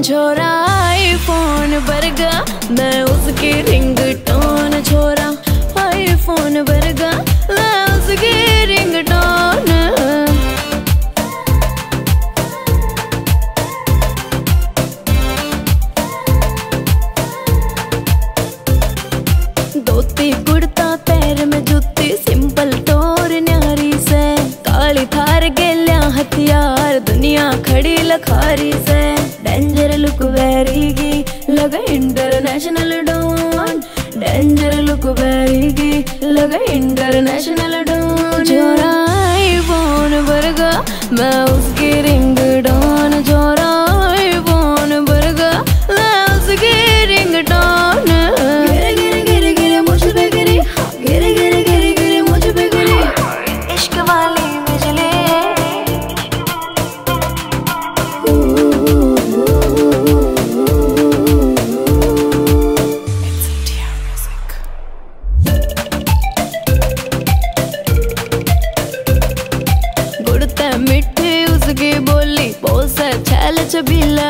छोरा आईफोन बरगा, मैं उसकी रिंगटोन। छोरा आईफोन बरगा, मैं उसकी रिंगटोन। धोती कुर्ता पैर में जूती, सिंपल टोर न्यारी से। काली थार गेल्या हथियार, दुनिया खड़ी लखारी से। डेंजर लुक वेरीगी, लगा इंटरनेशनल डॉन। डेंजर लुक वेरीगी, लगा इंटरनेशनल डॉन। छोरा आईफोन बरगा, मैं उसकी रिंगटोन। छोरा आईफोन बरगा, मैं उसकी रिंगटोन। गिरे गिरे गिरे गिरे मुझ पे गिरी, गिरे गिरे गिरे गिरे मुझ पे गिरी इश्क वाली बिजली। गुड़ते मिठी उसकी बोली, पोसे छैल छबीला।